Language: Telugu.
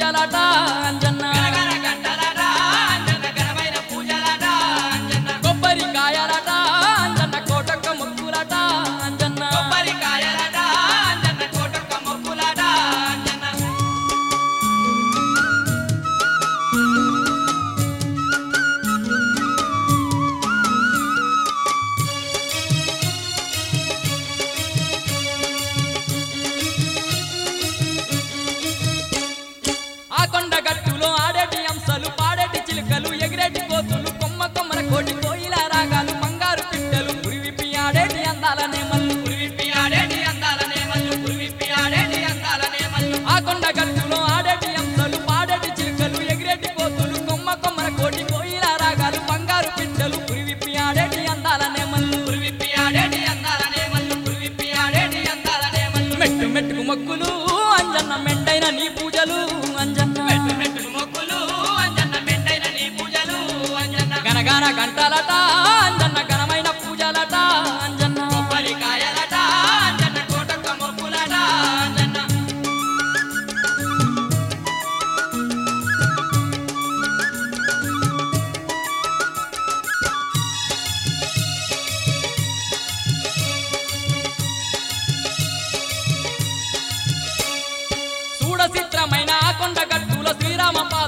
పూజలట అంజన్న గనగన గంటలట అంజన్న ఘనమైన పూజలట అంజన్న కొబ్బరికాయలట అంజన్న కోటొక్క మొక్కులట అంజన్న కొబ్బరికాయలట అంజన్న కోటొక్క మొక్కులట అంజన్న ఆ కొండ గట్టులో ఆడేటి అంశాలు పాడేటి చిలుకలు ఎగిరేటి కోతులు కొమ్మ కొమ్మన కోటి కోయిల రాగాలు బంగారు పిట్టలు పురివిప్పి ఆడేటి అందాలనే మల్లు పురివిప్పి ఆడేటి అందాలనే మల్లు పురివిప్పి ఆడేటి అందాలనే మల్లు ఆ కొండ గట్టులో ఆడేటి అంశాలు పాడేటి చిలుకలు ఎగిరేటి కోతులు కొమ్మ కొమ్మన కోటి కోయిల రాగాలు బంగారు పిట్టలు పురివిప్పి ఆడేటి అందాలనే మల్లు పురివిప్పి ఆడేటి అందాలనే మల్లు పురివిప్పి ఆడేటి అందాలనే మల్లు మెట్టు మెట్టుకు మొక్కులు అంజన్న మెండైన నీ పూజలు అంజన్న మెట్టు మెట్టుకు మొక్కులు అంజన్న మెండైన నీ పూజలు అంజన్న గనగన గంటలట అంజన్న ఘనమైన పూజలట అంజన్న కొబ్బరికాయలట అంజన్న కోటొక్క మొక్కులట అంజన్న చూడ చిత్రమైన ఆ కొండ గట్టుల శ్రీరామ పాద